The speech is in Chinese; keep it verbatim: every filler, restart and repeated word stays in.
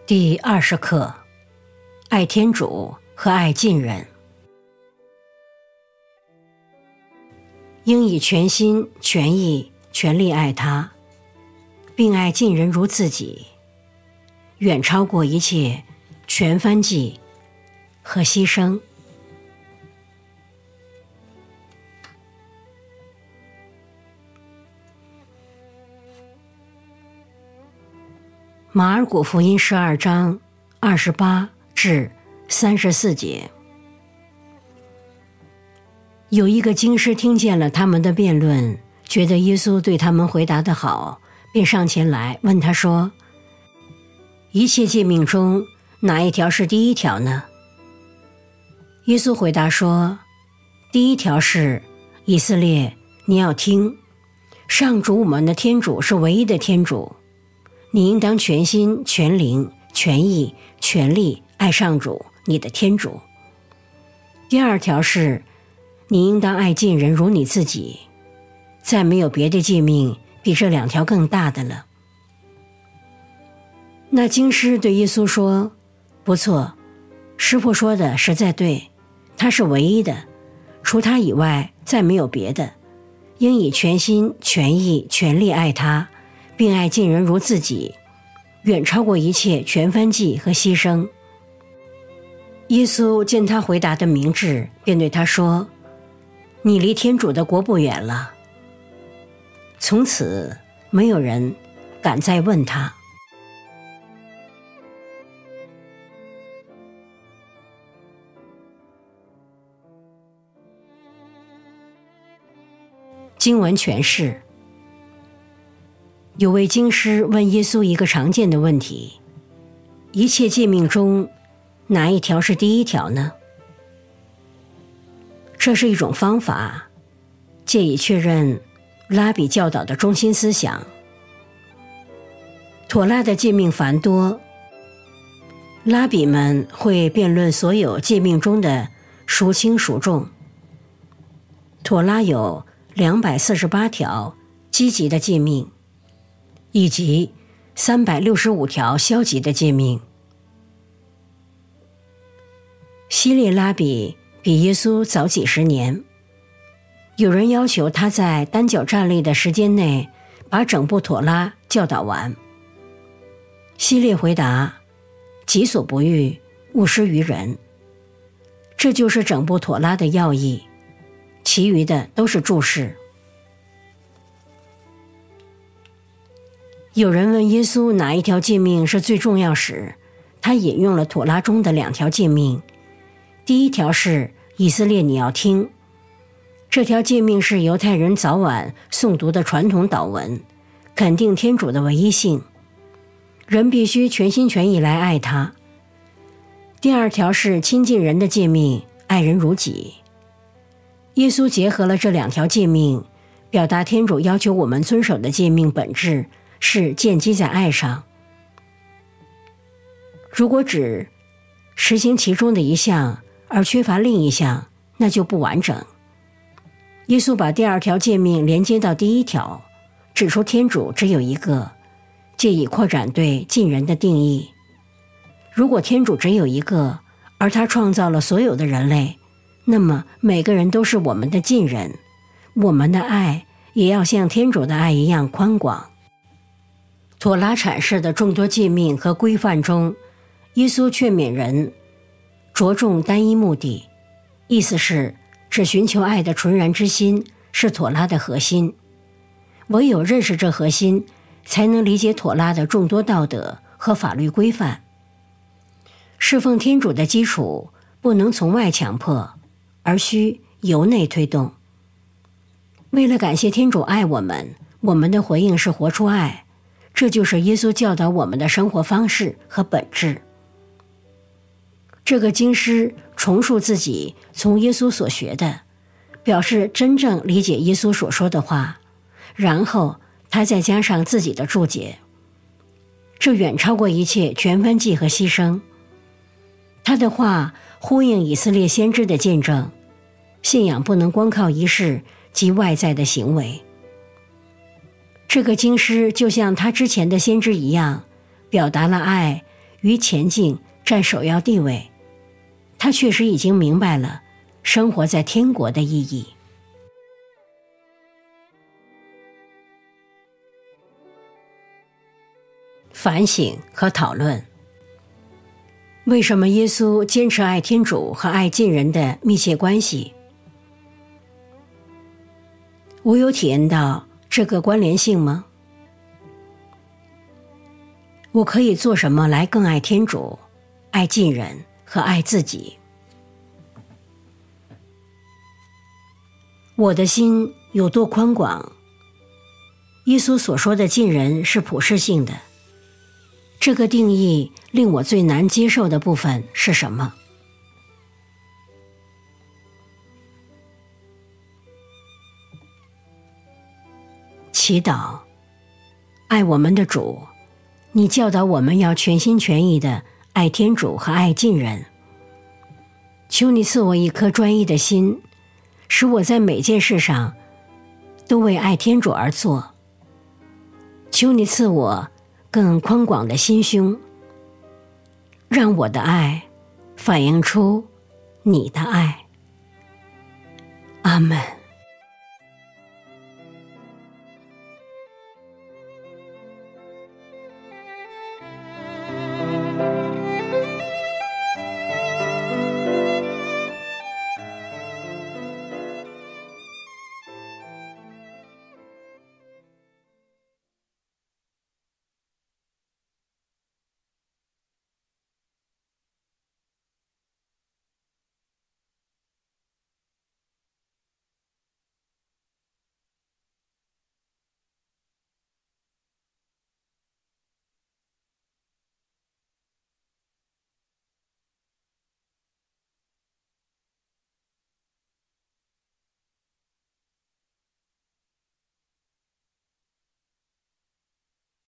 第二十课：爱天主和爱近人。应以全心、全意、全力爱他，并爱近人如自己，远超过一切全番祭和牺牲。马尔谷福音十二章二十八至三十四节。有一个经师听见了他们的辩论，觉得耶稣对他们回答得好，便上前来问他说：一切诫命中哪一条是第一条呢？耶稣回答说：第一条是，以色列，你要听，上主我们的天主是唯一的天主，你应当全心、全灵、全意、全力爱上主你的天主。第二条是，你应当爱近人如你自己，再没有别的诫命比这两条更大的了。那经师对耶稣说：不错，师父说的实在对，他是唯一的，除他以外再没有别的，应以全心、全意、全力爱他，并爱近人如自己，远超过一切全番祭和牺牲。耶稣见他回答的明智，便对他说：你离天主的国不远了。从此没有人敢再问他。经文诠释。有位经师问耶稣一个常见的问题：一切诫命中哪一条是第一条呢？这是一种方法，借以确认拉比教导的中心思想。妥拉的诫命繁多，拉比们会辩论所有诫命中的孰轻孰重。妥拉有两百四十八条积极的诫命，以及三百六十五条消极的诫命。希列拉比比耶稣早几十年，有人要求他在单脚站立的时间内把整部妥拉教导完。希列回答：己所不欲，勿施于人。这就是整部妥拉的要义，其余的都是注释。有人问耶稣哪一条诫命是最重要时，他引用了妥拉中的两条诫命。第一条是以色列你要听，这条诫命是犹太人早晚诵读的传统祷文，肯定天主的唯一性，人必须全心全意来爱他。第二条是亲近人的诫命，爱人如己。耶稣结合了这两条诫命，表达天主要求我们遵守的诫命本质是建基在爱上。如果只实行其中的一项而缺乏另一项，那就不完整。耶稣把第二条诫命连接到第一条，指出天主只有一个，借以扩展对近人的定义。如果天主只有一个，而他创造了所有的人类，那么每个人都是我们的近人，我们的爱也要像天主的爱一样宽广。妥拉阐释的众多诫命和规范中，耶稣劝勉人着重单一目的，意思是只寻求爱的纯然之心是妥拉的核心。唯有认识这核心，才能理解妥拉的众多道德和法律规范。侍奉天主的基础不能从外强迫，而需由内推动。为了感谢天主爱我们，我们的回应是活出爱，这就是耶稣教导我们的生活方式和本质。这个经师重述自己从耶稣所学的，表示真正理解耶稣所说的话，然后他再加上自己的注解，这远超过一切全番祭和牺牲。他的话呼应以色列先知的见证，信仰不能光靠仪式及外在的行为。这个经师就像他之前的先知一样，表达了爱与前进占首要地位，他确实已经明白了生活在天国的意义。反省和讨论：为什么耶稣坚持爱天主和爱近人的密切关系？我有体验到这个关联性吗？我可以做什么来更爱天主、爱近人和爱自己？我的心有多宽广？耶稣所说的近人是普世性的，这个定义令我最难接受的部分是什么？祈祷。爱我们的主，你教导我们要全心全意地爱天主和爱近人。求你赐我一颗专一的心，使我在每件事上都为爱天主而做。求你赐我更宽广的心胸，让我的爱反映出你的爱。阿们。